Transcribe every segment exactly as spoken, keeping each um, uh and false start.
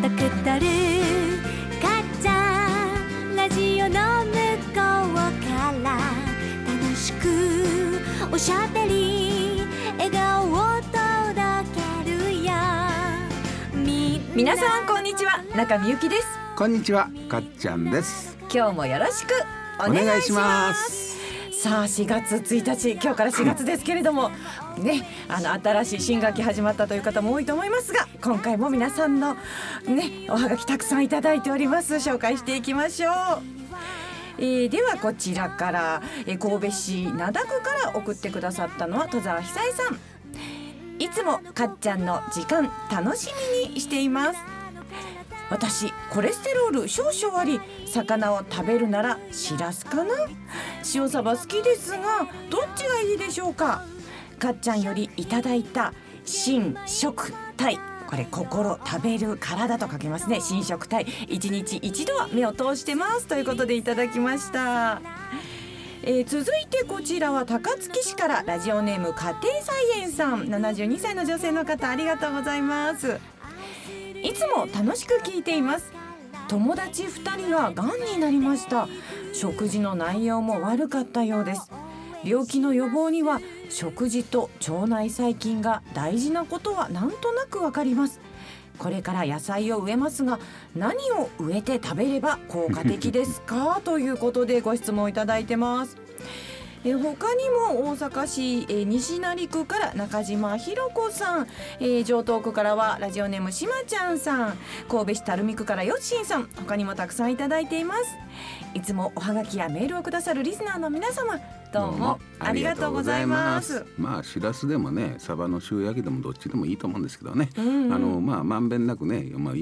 たくたるかっちゃんラジオの向こうから楽しくおしゃべり笑顔を届けるよ。み皆さんこんにちは、中みゆきです。 こんにちは、かっちゃんです。 今日もよろしくお願いします。さあしがつついたち、今日からしがつですけれどもね、あの新しい新学期始まったという方も多いと思いますが、今回も皆さんのねおはがきたくさんいただいております。紹介していきましょう。えー、ではこちらから、えー、神戸市灘区から送ってくださったのは戸沢久恵さん。いつもかっちゃんの時間楽しみにしています。私コレステロール少々あり、魚を食べるならシラスかな。塩サバ好きですがどっちがいいでしょうか。かっちゃんよりいただいた心食体、これ心食べる体と書けますね。心食体いちにちいちどは目を通してますということでいただきました。えー、続いてこちらは高槻市からラジオネーム家庭菜園さん、ななじゅうにさいの女性の方、ありがとうございます。いつも楽しく聞いています。友達ふたりががんになりました。食事の内容も悪かったようです。病気の予防には食事と腸内細菌が大事なことはなんとなくわかります。これから野菜を植えますが、何を植えて食べれば効果的ですかということでご質問いただいてます。え他にも大阪市、え西成区から中島ひろ子さん、え城東区からはラジオネームしまちゃんさん、神戸市垂水区からよっしんさん、他にもたくさんいただいています。いつもおはがきやメールをくださるリスナーの皆様、どうもありがとうございます。 まあしらすでもね、サバの塩焼きでもどっちでもいいと思うんですけどね、 うんうん、 あのまあまんべんなくね、まあ、うん、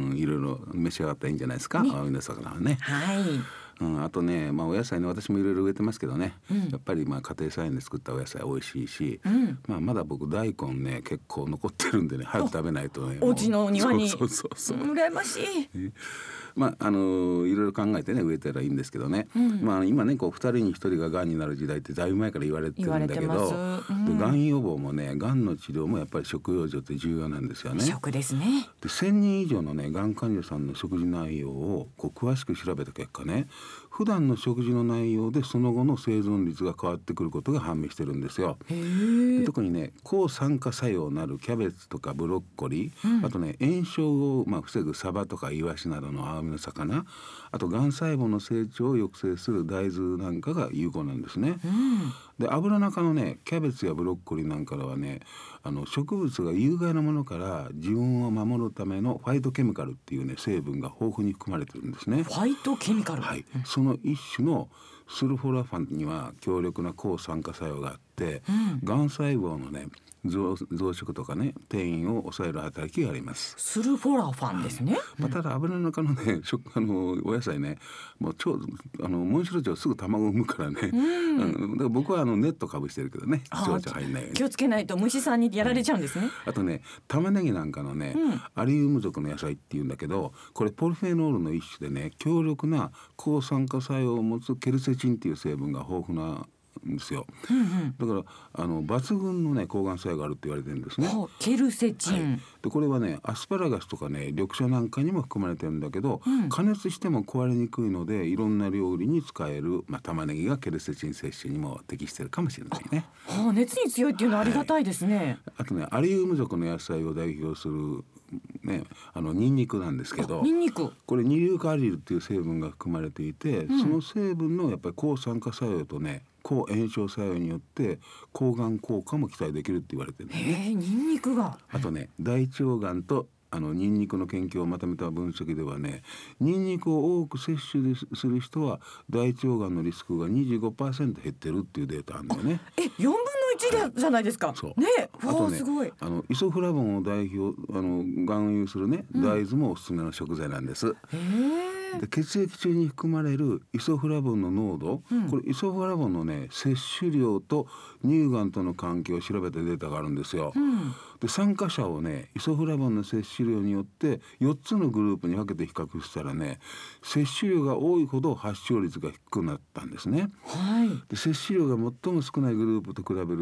いろいろ召し上がったらいいんじゃないですか、ね、青いの魚はね。 はい。 うん、あとね、まあ、お野菜ね、私もいろいろ植えてますけどね、うん、やっぱりまあ家庭菜園で作ったお野菜美味しいし、うん、まあ、まだ僕大根ね結構残ってるんでね、早く食べないとね、 お家の庭に。 そうそうそうそう、 羨ましい。 まああのいろいろ考えてね植えたらいいんですけどね、うん、まあ、今ねこうふたりにひとりががんになる時代ってだいぶ前から言われてるんだけど、うん、がん予防もね、がんの治療もやっぱり食養生って重要なんですよね。 食ですね。 でせんにん以上のねがん患者さんの食事内容をこう詳しく調べた結果ね、普段の食事の内容でその後の生存率が変わってくることが判明してるんですよ。 へー。 特にね抗酸化作用のあるキャベツとかブロッコリー、うん、あとね炎症をまあ防ぐサバとかイワシなどの青みの魚、あとがん細胞の成長を抑制する大豆なんかが有効なんですね。うん、で油中のねキャベツやブロッコリーなんかはね、あの植物が有害なものから自分を守るためのファイトケミカルっていうね成分が豊富に含まれてるんですね。 ファイトケミカル、 はい、その一種のスルフォラファンには強力な抗酸化作用があって、うん、がん細胞のね増, 増殖とかね転移を抑える働きがあります。 スルフォラファンですね。 まあ、ただ油の中のね食あのお野菜ね、もう超あのモンシロチョウすぐ卵を産むからね、うん、だから僕はあのネットかぶしてるけどね、チョウチョ入んないように気をつけないと虫さんにやられちゃうんですね。 あとね玉ねぎなんかのね、うん、アリウム属の野菜っていうんだけど、これポリフェノールの一種でね強力な抗酸化作用を持つケルセチンっていう成分が豊富なんですよ。うんうん、だからあの抜群のね抗がん作用があるって言われてるんですね。 ケルセチン、はい、 でこれはねアスパラガスとかね緑茶なんかにも含まれてるんだけど、うん、加熱しても壊れにくいのでいろんな料理に使える、まあ、玉ねぎがケルセチン摂取にも適してるかもしれないね。 はあ、熱に強いっていうのはありがたいですね。はい、 あとねアリウム属の野菜を代表するね、あのニンニクなんですけど、 ニンニクこれ二硫化アリルっていう成分が含まれていて、うん、その成分のやっぱり抗酸化作用とね抗炎症作用によって抗がん効果も期待できるって言われてるんですね。 へー、ニンニクが。 あとね大腸がんとあのニンニクの研究をまとめた分析ではね、ニンニクを多く摂取する人は大腸がんのリスクが にじゅうごパーセント 減ってるっていうデータあるんだよね。 え、よんぶんのいちじゃないですか。 そうね、 あとねすごい。 あのイソフラボンを代表あの含有するね大豆もおすすめの食材なんです。うん、へで血液中に含まれるイソフラボンの濃度、うん、これイソフラボンのね摂取量と乳がんとの関係を調べたデータがあるんですよ。うん、で参加者をねイソフラボンの摂取量によってよっつのグループに分けて比較したらね、摂取量が多いほど発症率が低くなったんですね。 はい、 で摂取量が最も少ないグループと比べる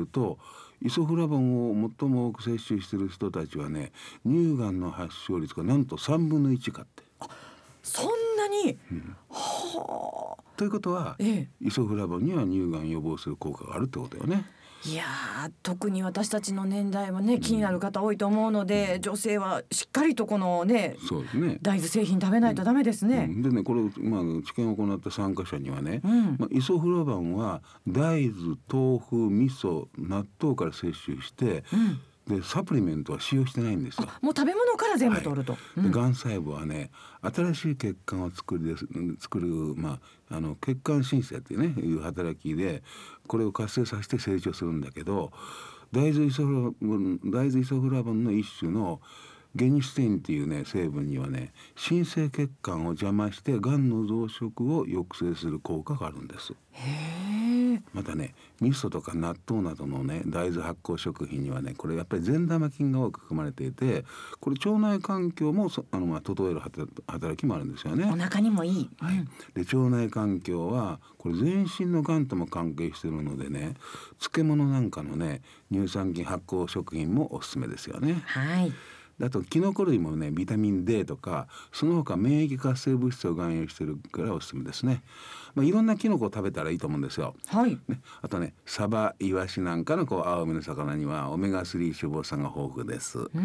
るとイソフラボンを最も多く摂取している人たちはね乳がんの発症率がなんとさんぶんのいちかって。 あ、そんなに、うん、はあ。 ということは、ええ、イソフラボンには乳がん予防する効果があるってことよね。 いやー、特に私たちの年代はね気になる方多いと思うので、うん、女性はしっかりとこのね、そうですね、大豆製品食べないとダメですね。 うん、でねこれ、まあ、治験を行った参加者にはね、うんまあ、イソフラボンは大豆、豆腐、味噌、納豆から摂取して、うんでサプリメントは使用してないんですよ。 もう食べ物から全部取ると、 はいでがん細胞はね新しい血管を作りです作る、まあ、あの血管新生っていうねいう働きでこれを活性させて成長するんだけど大豆イソフラボン大豆イソフラボンの一種のゲニステインっていうね成分にはね新生血管を邪魔してがんの増殖を抑制する効果があるんです。へー。またね味噌とか納豆などのね大豆発酵食品にはねこれやっぱり善玉菌が多く含まれていてこれ腸内環境もあの、まあ、整える働きもあるんですよね。 お腹にもいい、 はい、で腸内環境はこれ全身のがんとも関係しているのでね漬物なんかのね乳酸菌発酵食品もおすすめですよね。 はい。 あとキノコ類もねビタミン ディー とかその他免疫活性物質を含有しているからおすすめですね。まあ、いろんなキノコを食べたらいいと思うんですよ。 はい。 ね、あとねサバ、イワシなんかのこう青海の魚にはオメガスリー脂肪酸が豊富です。うん、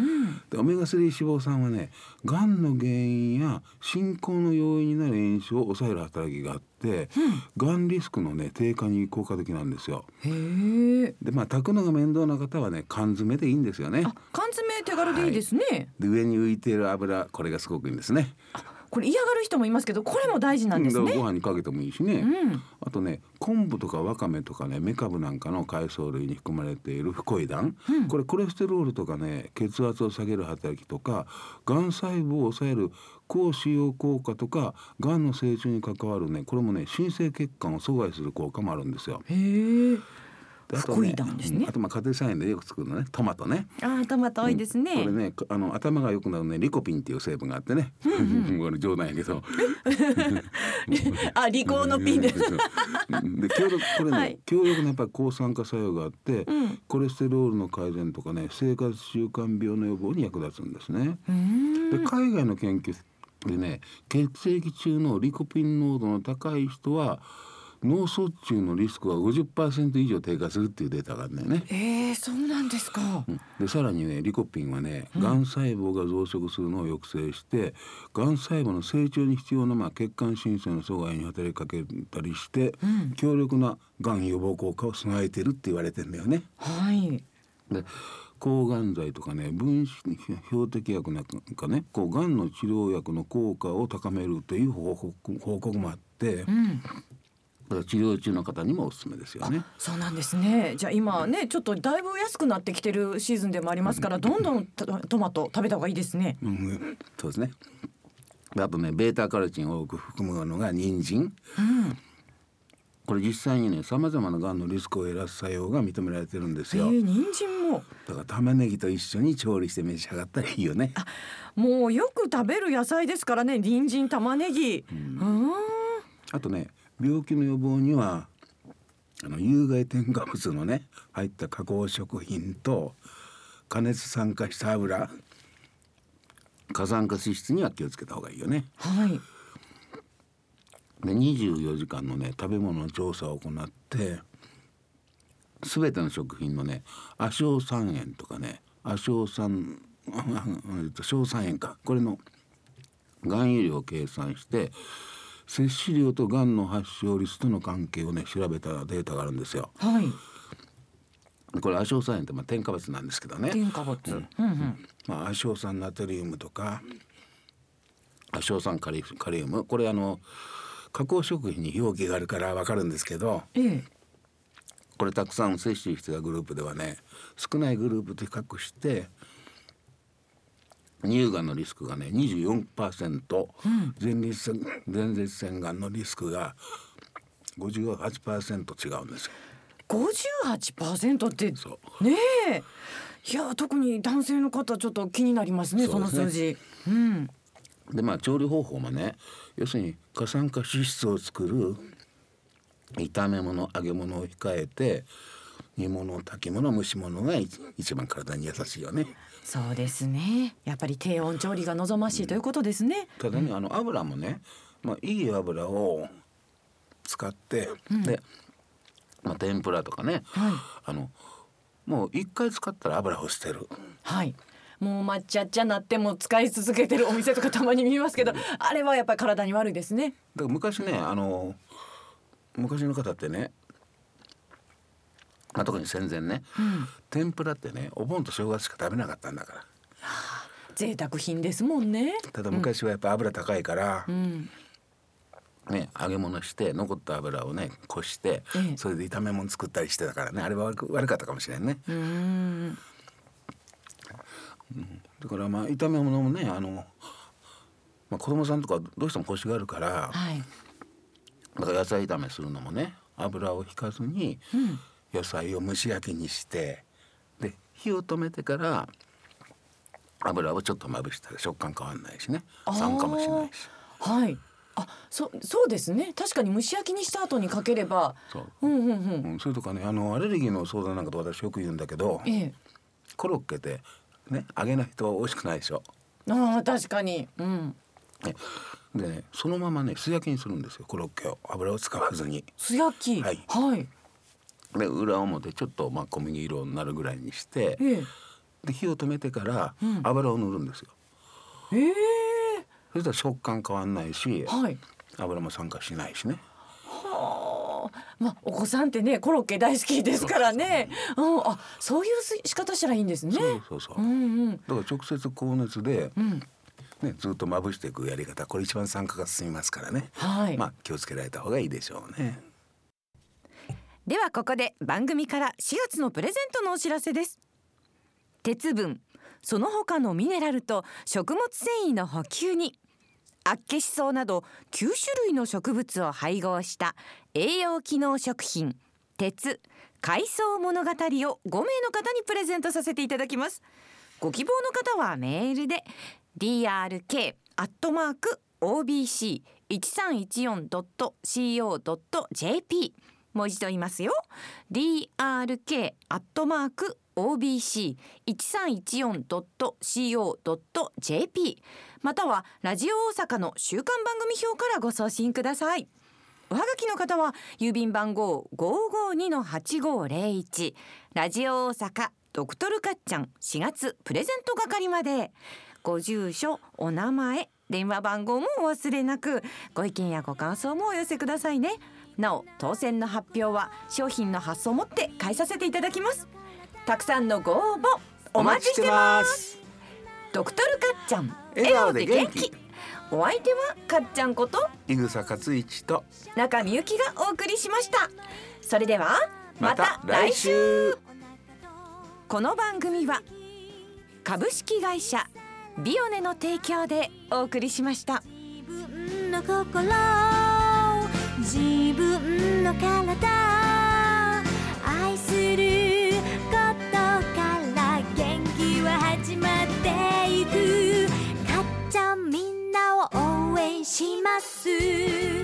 でオメガスリー脂肪酸はねがんの原因や進行の要因になる炎症を抑える働きがあって、うん、がんリスクのね低下に効果的なんですよ。へえ。でまあ炊くのが面倒な方はね缶詰でいいんですよね。 あ、缶詰手軽でいいですね。はい、 で上に浮いている油これがすごくいいんですね。 これ嫌がる人もいますけどこれも大事なんですね。 ご飯にかけてもいいしね、うん、あとね昆布とかわかめとかねメカブなんかの海藻類に含まれているフコイダン、うん、これコレステロールとかね血圧を下げる働きとかがん細胞を抑える抗腫瘍効果とかがんの成長に関わるねこれもね新生血管を阻害する効果もあるんですよ。 へー。 あとね、うん、あとまあ家庭菜園でよく作るのねトマトね。 あ、トマト多いですね、 うん、これねあの頭が良くなるねリコピンっていう成分があってね、うんうん、これ冗談やけどあ、リコのピンですで強力これね、はい、強力なやっぱり抗酸化作用があって、うん、コレステロールの改善とかね生活習慣病の予防に役立つんですね。で海外の研究でね血液中のリコピン濃度の高い人は脳卒中のリスクは ごじゅっパーセント 以上低下するっていうデータがあるんだよね。 えー、そうなんですか。 うん、でさらにねリコピンはねがん細胞が増殖するのを抑制して、うん、がん細胞の成長に必要な、まあ、血管新生の阻害に働きかけたりして、うん、強力ながん予防効果を備えてるって言われてんだよね。 はい。 で抗がん剤とかね分子標的薬なんかねこうがんの治療薬の効果を高めるという報告、報告もあって、うん治療中の方にもおすすめですよね。 そうなんですね。じゃあ今ねちょっとだいぶ安くなってきてるシーズンでもありますから、うん、どんどんトマト食べた方がいいですね。 うん、そうですね。あとねベータカロチンを多く含むのが人参、うん、これ実際にねさまざまながんのリスクを減らす作用が認められてるんですよ。 えー、人参もだから玉ねぎと一緒に調理して召し上がったらいいよね。 あ、もうよく食べる野菜ですからね人参玉ねぎ、うん、 あとね病気の予防にはあの有害添加物のね入った加工食品と加熱酸化した油過酸化脂質には気をつけた方がいいよね。 はい。 でにじゅうよじかんのね食べ物の調査を行ってすべての食品のね亜硝酸塩とかね亜硝酸硝酸塩かこれの含有量を計算して摂取量とがんの発症率との関係をね調べたデータがあるんですよ。 はい。 これ亜硝酸塩ってまあ添加物なんですけどね。 添加物。うんうん。 まあ亜硝酸ナトリウムとか亜硝酸カリカリウムこれあの加工食品に表記があるから分かるんですけど、ええ、これたくさん摂取してたグループではね少ないグループと比較して乳がんのリスクがね にじゅうよんパーセント、うん、前立腺前立腺がんのリスクが ごじゅうはちパーセント 違うんですよ。 ごじゅうはちパーセント ってそうねえいや特に男性の方ちょっと気になりますね、その数字。うん、 でまあ調理方法もね要するに過酸化脂質を作る炒め物揚げ物を控えて煮物炊き物蒸し物が一番体に優しいよね。 そうですね。やっぱり低温調理が望ましいということですね。 ただね、あの油もね、まあ、いい油を使って、うん、で、まあ、天ぷらとかね、はい、あのもう一回使ったら油を捨てる。 はい。もう抹茶っちゃなっても使い続けてるお店とかたまに見ますけど、うん、あれはやっぱり体に悪いですね。 だから昔ね、あの昔の方ってね、まあ、特に戦前ね、うん、天ぷらってね、お盆と正月しか食べなかったんだから、はあ、贅沢品ですもんね。 ただ昔はやっぱ油高いから、うんね、揚げ物して残った油をねこして、ええ、それで炒め物作ったりしてたからね、あれは悪く、悪かったかもしれんね。うーん、だからまあ炒め物もね、あの、まあ、子供さんとかどうしても腰があるから、はい、だから野菜炒めするのもね、油を引かずに野菜を蒸し焼きにして、で火を止めてから油をちょっとまぶしたら食感変わんないしね、酸化もしないし。 はい、あ、そ, そうですね。確かに蒸し焼きにした後にかければ、そう、うんうんうん、 それとかね、あのアレルギーの相談なんかと私よく言うんだけど、ええ、コロッケってね、揚げないと美味しくないでしょ。 あ、確かに、うん、 ね、でね、そのままね素焼きにするんですよ、コロッケを。油を使わずに素焼き、はい、はい、 で裏表ちょっとまあ小麦色になるぐらいにして、ええ、で火を止めてから油を塗るんですよ、うん、えー、そしたら食感変わんないし、はい、油も酸化しないしね。 はあ、まあ、お子さんってねコロッケ大好きですからね。そう、うん、あ、そういう仕方したらいいんですね。 そうそうそう、うんうん、だから直接高熱で、うんね、ずっとまぶしていくやり方、これ一番酸化が進みますからね、はい、まあ、気をつけられた方がいいでしょうね。 ではここで番組からしがつのプレゼントのお知らせです。鉄分、その他のミネラルと食物繊維の補給にアッケシソウなどきゅうしゅるいの植物を配合した栄養機能食品鉄海藻物語をごめいの方にプレゼントさせていただきます。ご希望の方はメールで ディーアールケー アットマーク オービーシーいちさんいちよん ドット シーオー ドット ジェーピー、 もう一度言いますよ。 ディーアールケー アットマーク オービーシーいちさんいちよん ドット シーオー ドット ジェーピー、 またはラジオ大阪の週刊番組表からご送信ください。おはがきの方は郵便番号 ごーごーにのはちごーぜろいち ラジオ大阪ドクトルかっちゃんしがつプレゼント係まで。ご住所、お名前、電話番号もお忘れなく、ご意見やご感想もお寄せくださいね。なお当選の発表は商品の発送をもって返させていただきます。たくさんのご応募お待ちしてます。ドクトルかっちゃん、笑顔で元気。お相手はかっちゃんこと井草克一と中みゆきがお送りしました。それではまた来週。 この番組は株式会社ビオネの提供でお送りしました。 自分の心、自分の体、愛することから元気は始まっていく。かっちゃんみんなを応援します。